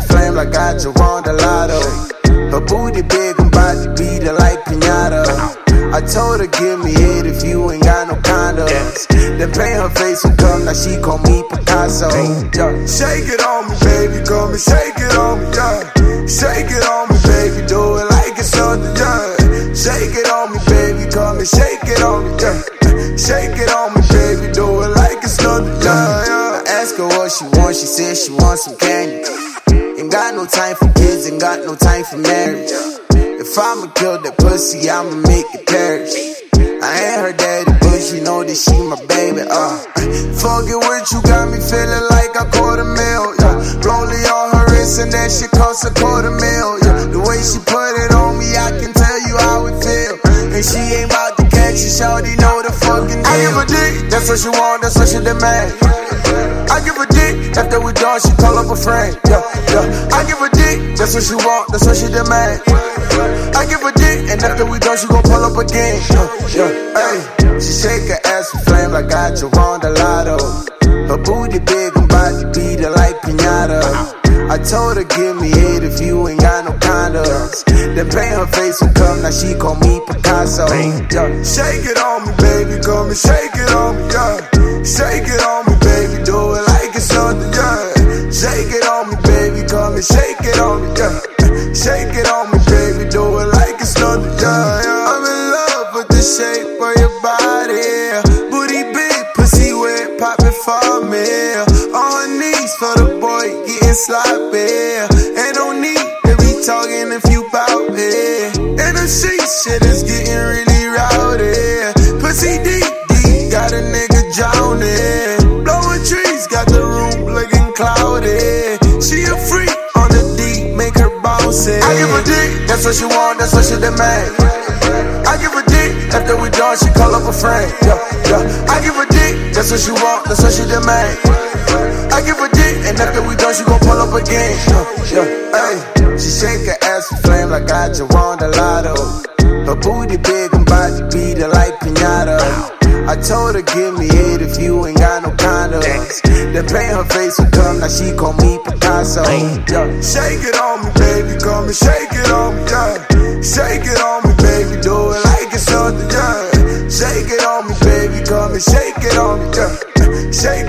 flame like I just won the lotto. Her booty big, I'm about to beat her like pinata. I told her give me it if you ain't got no condoms. Then paint her face with cum, now she call me Picasso. Yeah. Shake it on me, baby, come and shake it on me, yeah. Shake it on me, baby, do it like it's something, yeah. Shake it on me, baby, come and shake it on me, yeah. Shake it on me, baby, do it like it's nothing, yeah. I asked her what she wants, she said she wants some candy. Ain't got no time for kids, ain't got no time for marriage. If I'ma kill that pussy, I'ma make it perish. I ain't her daddy, but she know that she my baby, Fuck it with you, got me feeling like I caught a meal, yeah. Rollie on her wrist and that shit cost a $250,000, yeah. The way she put it on me, I can tell you how it feel. And she ain't about to catch it, shawty know the fucking deal. I give a dick, that's what she want, that's what she demand. I give a dick, after we done, she call up a friend, yeah, yeah. I give a dick, that's what she want, that's what she demand. I give a dick, and after we done, she gon' pull up again, yeah, hey. She shake her ass with flame like I just won the lotto. Her booty big, I'm about to beat her like pinata. I told her give me it if you ain't got no condoms. Then paint her face with cum, now she call me Picasso, yeah. Shake it on me, baby, come and shake it on me, yeah. Shake it on me, baby, do it like it's something, yeah. Shake it on me, baby, come and shake it on me, yeah. Shake it on me, baby, do it like it's nothing, yeah. I'm in love with the shape of your body. Booty big, pussy wet, pop it for me. On her knees for the boy, getting sloppy. Ain't no need to be talking if you bout it. And the shit is getting really rowdy. Pussy deep, got a nigga drowning. Blowing trees, got the room looking cloudy. She a freak on the deep, make her bounce it. I give a dick, that's what she want, that's what she demand. I give a dick, after we done, she call up a friend, yeah, yeah. I give a dick, that's what she want, that's what she demand. I give a dick, and after we done, she gon' pull up again, yeah, yeah, hey. She shake her ass with flame like I just won the lotto. Her booty big, I'm about to beat her like pinata. I told her give me it if you ain't got no condoms. Then paint her face with cum, now she call me Picasso, yeah. Shake it on me, baby, come and shake it on me, yeah. Shake it on me, baby, do it like it's something, yeah. Shake it on me, baby, come and shake it on me, yeah. Shake